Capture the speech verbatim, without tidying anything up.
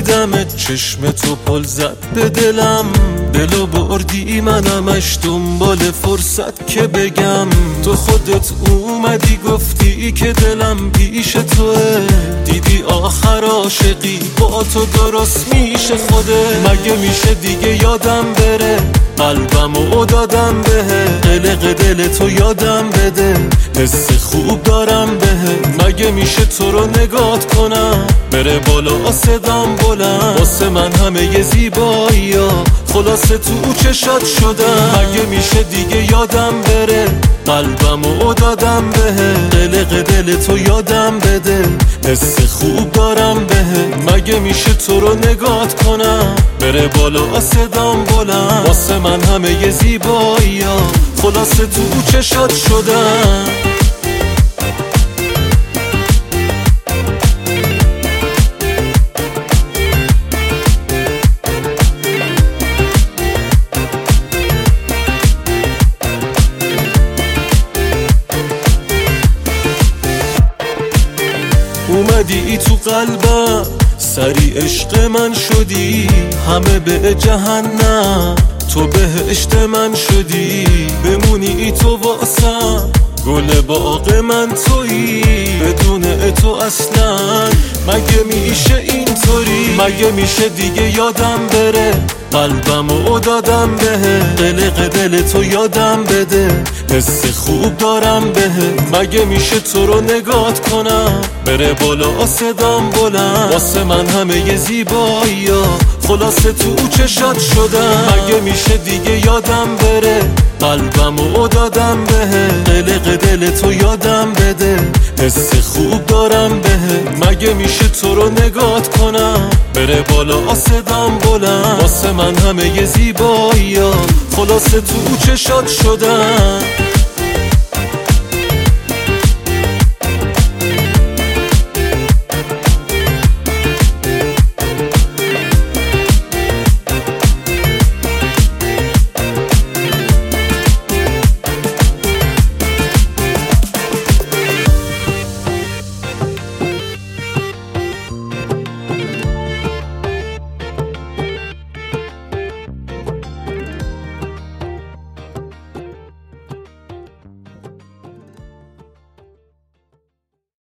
دیدمت چشم تو پل زد به دلم، دلو بردی منمش دنبال فرصت که بگم. تو خودت اومدی گفتی که دلم پیش توه، دیدی آخر عاشقی با تو درست میشه خوده. مگه میشه دیگه یادم بره قلبمو دادم بهه، قلق دل تو یادم بده حس خوب دارم بهه. مگه میشه تو رو نگات کنم بره بالا صدام بلند، واسه من همه ی زیبایی ها خلاصه تو چشات شدم. مگه میشه دیگه یادم بره قلبمو دادم بهه، قلق دل تو یادم بده حس خوب دارم بهه. مگه میشه تو رو نگات کنم بره بالا صدام بلند، واسه من همه ی زیبایی ها خلاصه تو چشات شدم. اومدی ای تو قلبم سری عشق من شدی، همه به جهنم تو بهشت من شدی. بمونی ای تو واسم گل باغ من تویی، بدون تو اصلا مگه میشه اینطوری. مگه میشه دیگه یادم بره قلبمو دادم بهه، قلق دل تو یادم بده حس خوب دارم بهه. مگه میشه تو رو نگات کنم بره بالا صدام بلند، واسه من همه ی زیبایی ها خلاصه تو چشات شدم. مگه میشه دیگه یادم بره قلبمو دادم بهه، قلق دل تو یادم بده حس خوب دارم بهه. مگه میشه تو رو نگات کنم بره بالا صدام بلند، واسه من همه ی زیبایی ها خلاصه تو چشات شدم.